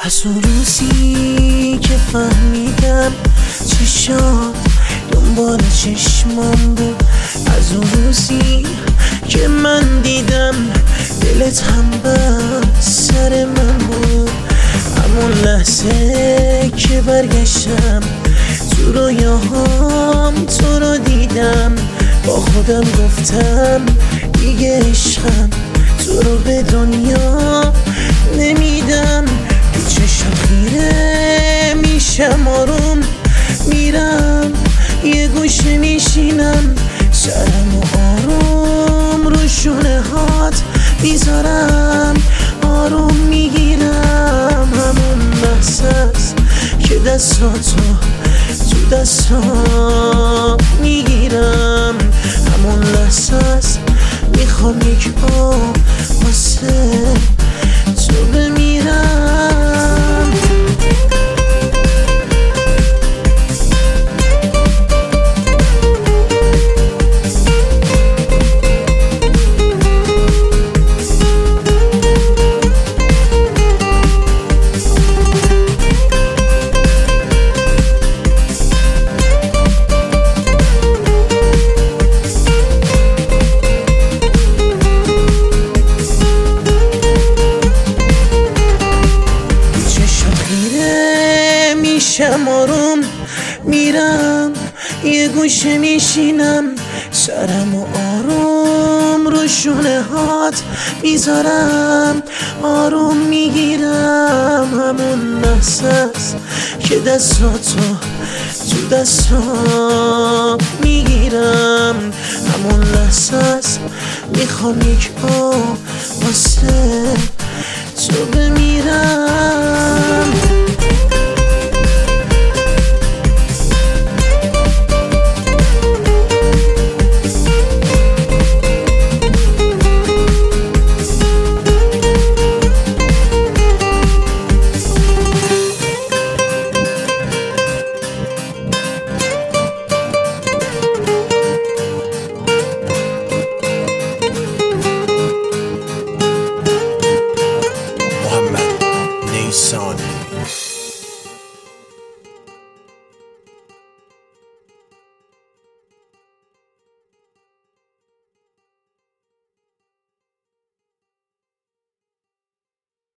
از اون روزی که فهمیدم چشات دنبال چشمام بود، از اون روزی که من دیدم دلت هم بر سر من بود، همون لحظه که برگشتم تو رویاهام تو رو دیدم، با خودم گفتم دیگه عشقم تو رو به دنیا نمیدم. تو چشم خیره میشم آروم میرم، یه گوشه میشینم سرم و آروم رو شونه هات میذارم، آروم میگیرم همون لحظه‌ست که دستاتو تو دستام میگیرم، همون لحظه‌ست میخوام یک آب واسه تو بمیرم. میشم آروم میرم، یه گوشه میشینم سرم و آروم رو شونه هات میذارم، آروم میگیرم همون لحظه‌ست که دستاتو تو دستام میگیرم، همون لحظه‌ست میخوام یک آب واسه تو